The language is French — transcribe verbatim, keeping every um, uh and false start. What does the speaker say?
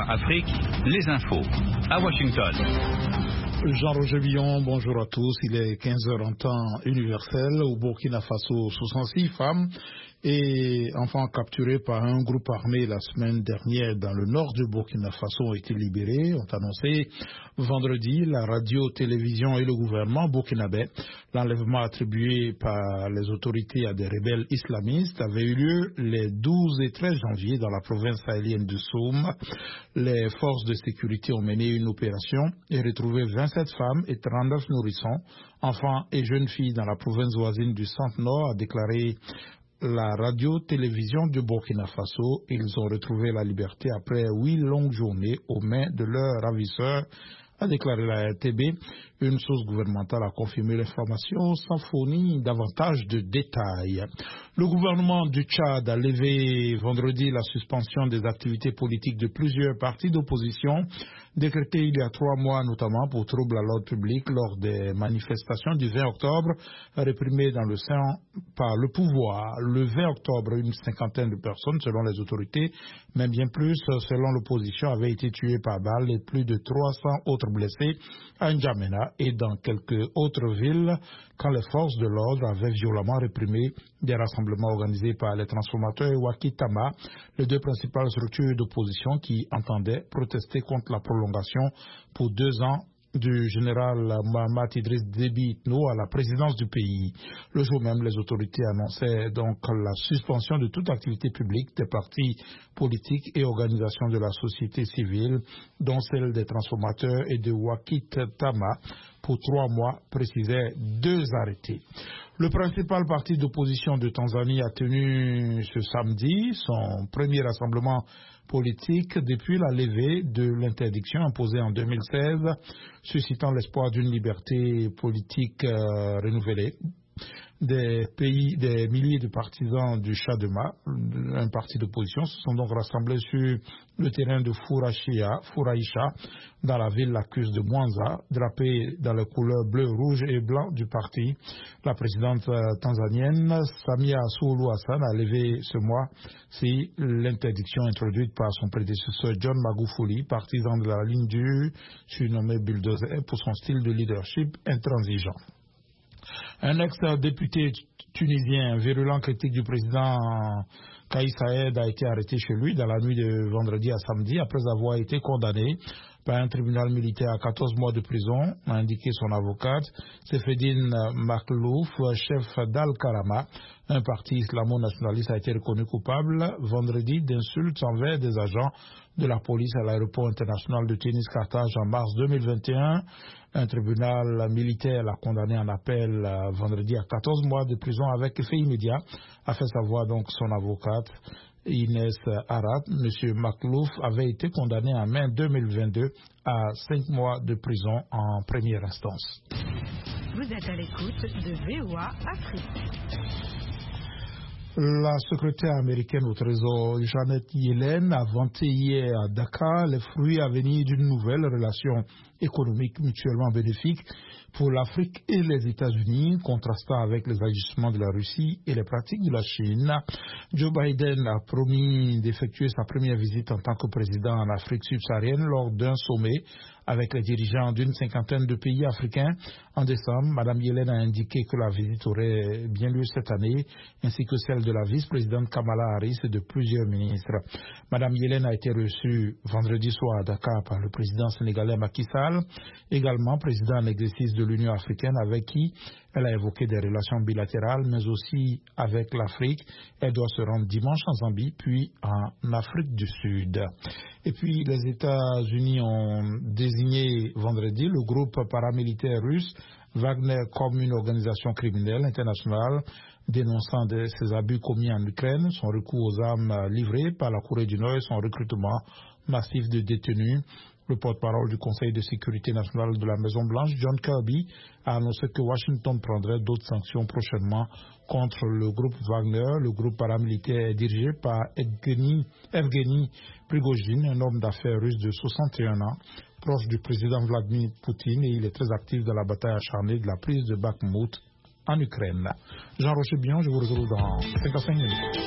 Afrique, les infos à Washington. Jean-Roger Billon, bonjour à tous. Il est quinze heures en temps universel. Au Burkina Faso, soixante-six femmes et enfants capturés par un groupe armé la semaine dernière dans le nord du Burkina Faso ont été libérés, ont annoncé vendredi la radio, télévision et le gouvernement burkinabé. L'enlèvement attribué par les autorités à des rebelles islamistes avait eu lieu les douze et treize janvier dans la province sahélienne de Soum. Les forces de sécurité ont mené une opération et retrouvé vingt-sept femmes et trente-neuf nourrissons, enfants et jeunes filles dans la province voisine du Centre-Nord, a déclaré la radio-télévision du Burkina Faso. Ils ont retrouvé la liberté après huit longues journées aux mains de leurs ravisseurs, a déclaré la R T B. Une source gouvernementale a confirmé l'information sans fournir davantage de détails. Le gouvernement du Tchad a levé vendredi la suspension des activités politiques de plusieurs partis d'opposition décrétées il y a trois mois, notamment pour troubles à l'ordre public lors des manifestations du vingt octobre réprimées dans le sein par le pouvoir. Le vingt octobre, une cinquantaine de personnes, selon les autorités, mais bien plus, selon l'opposition, avaient été tuées par balles et plus de trois cents autres blessés à N'Djamena et dans quelques autres villes quand les forces de l'ordre avaient violemment réprimé des rassemblements organisés par les transformateurs et Wakitama, les deux principales structures d'opposition qui entendaient protester contre la prolongation pour deux ans du général Mohamed Idriss Déby Itno à la présidence du pays. Le jour même, les autorités annonçaient donc la suspension de toute activité publique des partis politiques et organisations de la société civile, dont celle des transformateurs et de Wakitama, pour trois mois, précisaient deux arrêtés. Le principal parti d'opposition de Tanzanie a tenu ce samedi son premier rassemblement politique depuis la levée de l'interdiction imposée en deux mille seize, suscitant l'espoir d'une liberté politique euh, renouvelée. Des pays, des milliers de partisans du Chadema, un parti d'opposition, se sont donc rassemblés sur le terrain de Furachia, Furaisha, dans la ville lacuse de Mwanza, drapés dans les couleurs bleu, rouge et blanc du parti. La présidente tanzanienne, Samia Suluhu Hassan, a levé ce mois si l'interdiction introduite par son prédécesseur John Magufuli, partisan de la ligne dure, surnommé Bulldozer, pour son style de leadership intransigeant. Un ex-député tunisien, virulent critique du président Kais Saied, a été arrêté chez lui dans la nuit de vendredi à samedi après avoir été condamné par un tribunal militaire à quatorze mois de prison, a indiqué son avocate. Sefedine Maklouf, chef d'Al-Karama, un parti islamo-nationaliste, a été reconnu coupable vendredi d'insultes envers des agents de la police à l'aéroport international de Tunis-Carthage en mars deux mille vingt et un. Un tribunal militaire l'a condamné en appel vendredi à quatorze mois de prison avec effet immédiat, a fait savoir donc son avocate Inès Arad. Monsieur Maklouf avait été condamné en mai deux mille vingt-deux à cinq mois de prison en première instance. Vous êtes à l'écoute de V O A Afrique. La secrétaire américaine au Trésor, Janet Yellen, a vanté hier à Dakar les fruits à venir d'une nouvelle relation économique mutuellement bénéfique pour l'Afrique et les États-Unis, contrastant avec les agissements de la Russie et les pratiques de la Chine. Joe Biden a promis d'effectuer sa première visite en tant que président en Afrique subsaharienne lors d'un sommet avec les dirigeants d'une cinquantaine de pays africains. En décembre, Mme Yellen a indiqué que la visite aurait bien lieu cette année, ainsi que celle de la vice-présidente Kamala Harris et de plusieurs ministres. Mme Yellen a été reçue vendredi soir à Dakar par le président sénégalais Macky Sall, également président en exercice de l'Union africaine, avec qui elle a évoqué des relations bilatérales, mais aussi avec l'Afrique. Elle doit se rendre dimanche en Zambie, puis en Afrique du Sud. Et puis, les États-Unis ont désigné vendredi le groupe paramilitaire russe Wagner comme une organisation criminelle internationale, dénonçant de ses abus commis en Ukraine, son recours aux armes livrées par la Corée du Nord et son recrutement massif de détenus. Le porte-parole du Conseil de sécurité nationale de la Maison-Blanche, John Kirby, a annoncé que Washington prendrait d'autres sanctions prochainement contre le groupe Wagner. Le groupe paramilitaire dirigé par Evgeny, Evgeny Prigozhin, un homme d'affaires russe de soixante et un ans, proche du président Vladimir Poutine, et il est très actif dans la bataille acharnée de la prise de Bakhmut en Ukraine. Jean-Rocher Billon, je vous retrouve dans cinq à cinq minutes.